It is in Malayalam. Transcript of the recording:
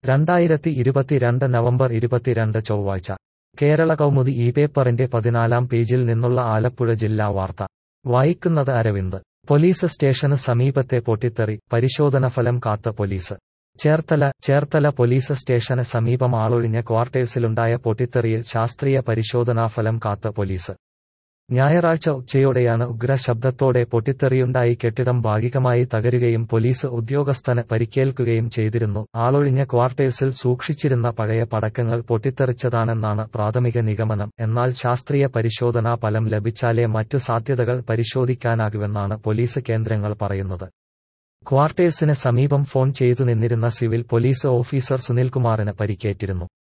2022 നവംബർ 22 ചൊവ്വാഴ്ച കേരള കൗമുദി ഈ പേപ്പറിന്റെ 14-ാം പേജിൽ നിന്നുള്ള ആലപ്പുഴ ജില്ലാ വാർത്ത വായിക്കുന്നത് അരവിന്ദ്. പോലീസ് സ്റ്റേഷന് സമീപത്തെ പൊട്ടിത്തെറി, പരിശോധനഫലം കാത്ത പോലീസ്. ചേർത്തല പോലീസ് സ്റ്റേഷന് സമീപം ആളൊഴിഞ്ഞ ക്വാർട്ടേഴ്സിലുണ്ടായ പൊട്ടിത്തെറിയിൽ ശാസ്ത്രീയ പരിശോധനാഫലം കാത്ത പോലീസ്. ഞായറാഴ്ച ഉച്ചയോടെയാണ് ഉഗ്രശബ്ദത്തോടെ പൊട്ടിത്തെറിയുണ്ടായി. കെട്ടിടം ഭാഗികമായി തകരുകയും പോലീസ് ഉദ്യോഗസ്ഥന് പരിക്കേൽക്കുകയും ചെയ്തിരുന്നു. ആളൊഴിഞ്ഞ ക്വാർട്ടേഴ്സിൽ സൂക്ഷിച്ചിരുന്ന പഴയ പടക്കങ്ങൾ പൊട്ടിത്തെറിച്ചതാണെന്നാണ് പ്രാഥമിക നിഗമനം. എന്നാൽ ശാസ്ത്രീയ പരിശോധനാ ഫലം ലഭിച്ചാലേ മറ്റു സാധ്യതകൾ പരിശോധിക്കാനാകുമെന്നാണ് പോലീസ് കേന്ദ്രങ്ങൾ പറയുന്നത്. ക്വാർട്ടേഴ്സിന് സമീപം ഫോൺ ചെയ്തു നിന്നിരുന്ന സിവിൽ പോലീസ് ഓഫീസർ സുനിൽകുമാറിന് പരിക്കേറ്റിരുന്നു.